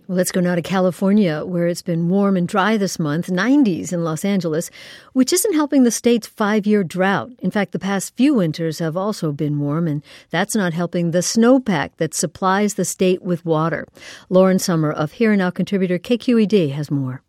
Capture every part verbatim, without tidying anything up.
Let's go now to California, where it's been warm and dry this month, nineties in Los Angeles, which isn't helping the state's five-year drought. In fact, the past few winters have also been warm, and that's not helping the snowpack that supplies the state with water. Lauren Sommer of Here and Now contributor K Q E D has more.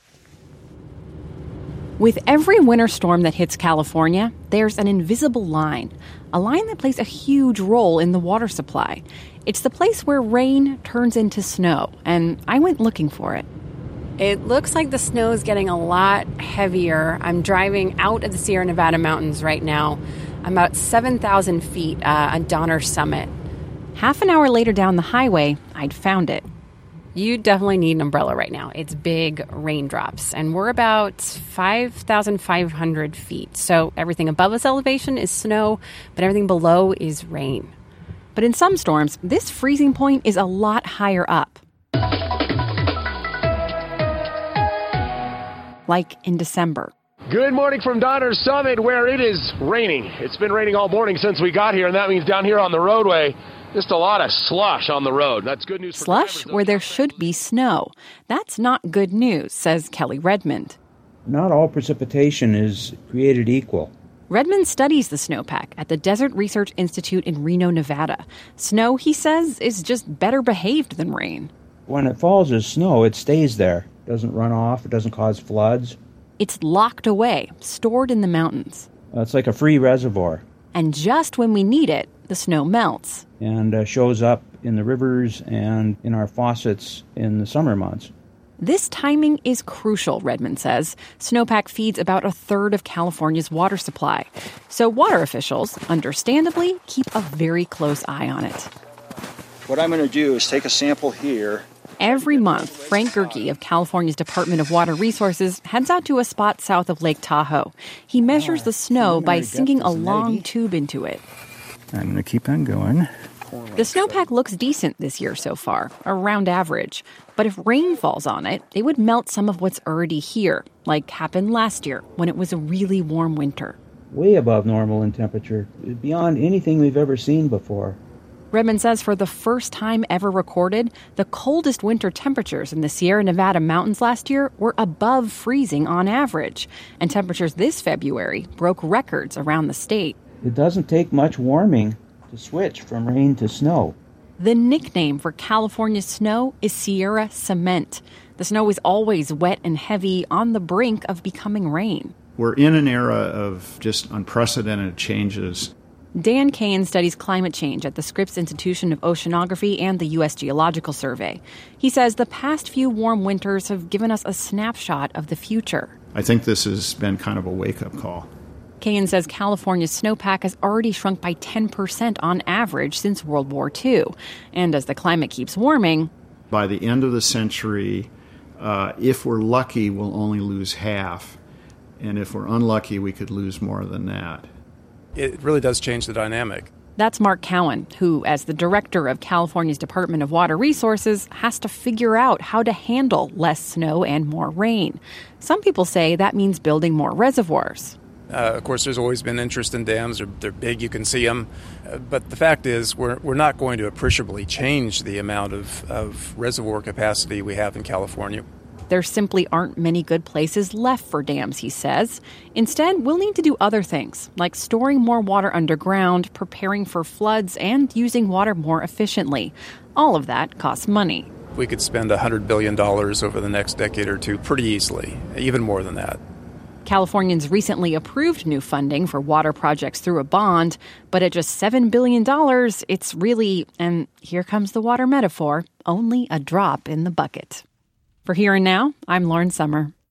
With every winter storm that hits California, there's an invisible line, a line that plays a huge role in the water supply. It's the place where rain turns into snow, and I went looking for it. It looks like the snow is getting a lot heavier. I'm driving out of the Sierra Nevada mountains right now. I'm about seven thousand feet uh, on Donner Summit. Half an hour later down the highway, I'd found it. You definitely need an umbrella right now. It's big raindrops, and we're about five thousand five hundred feet. So everything above this elevation is snow, but everything below is rain. But in some storms, this freezing point is a lot higher up. Like in December. Good morning from Donner Summit, where it is raining. It's been raining all morning since we got here, and that means down here on the roadway, just a lot of slush on the road. That's good news for Slush drivers, where there should be snow. That's not good news, says Kelly Redmond. Not all precipitation is created equal. Redmond studies the snowpack at the Desert Research Institute in Reno, Nevada. Snow, he says, is just better behaved than rain. When it falls as snow, it stays there. It doesn't run off. It doesn't cause floods. It's locked away, stored in the mountains. Uh, it's like a free reservoir. And just when we need it, the snow melts. And uh, shows up in the rivers and in our faucets in the summer months. This timing is crucial, Redmond says. Snowpack feeds about a third of California's water supply. So water officials, understandably, keep a very close eye on it. What I'm going to do is take a sample here. Every month, Frank Gerke of California's Department of Water Resources heads out to a spot south of Lake Tahoe. He measures the snow by sinking a long tube into it. I'm going to keep on going. The snowpack looks decent this year so far, around average. But if rain falls on it, it would melt some of what's already here, like happened last year when it was a really warm winter. Way above normal in temperature, beyond anything we've ever seen before. Redmond says for the first time ever recorded, the coldest winter temperatures in the Sierra Nevada mountains last year were above freezing on average. And temperatures this February broke records around the state. It doesn't take much warming to switch from rain to snow. The nickname for California's snow is Sierra Cement. The snow is always wet and heavy, on the brink of becoming rain. We're in an era of just unprecedented changes. Dan Cahan studies climate change at the Scripps Institution of Oceanography and the U S Geological Survey. He says the past few warm winters have given us a snapshot of the future. I think this has been kind of a wake-up call. Cahan says California's snowpack has already shrunk by ten percent on average since World War Two. And as the climate keeps warming... By the end of the century, uh, if we're lucky, we'll only lose half. And if we're unlucky, we could lose more than that. It really does change the dynamic. That's Mark Cowan, who, as the director of California's Department of Water Resources, has to figure out how to handle less snow and more rain. Some people say that means building more reservoirs. Uh, of course, there's always been interest in dams. They're, they're big, you can see them. Uh, but the fact is, we're, we're not going to appreciably change the amount of, of reservoir capacity we have in California. There simply aren't many good places left for dams, he says. Instead, we'll need to do other things, like storing more water underground, preparing for floods, and using water more efficiently. All of that costs money. We could spend one hundred billion dollars over the next decade or two pretty easily, even more than that. Californians recently approved new funding for water projects through a bond, but at just seven billion dollars, it's really, and here comes the water metaphor, only a drop in the bucket. For Here and Now, I'm Lauren Sommer.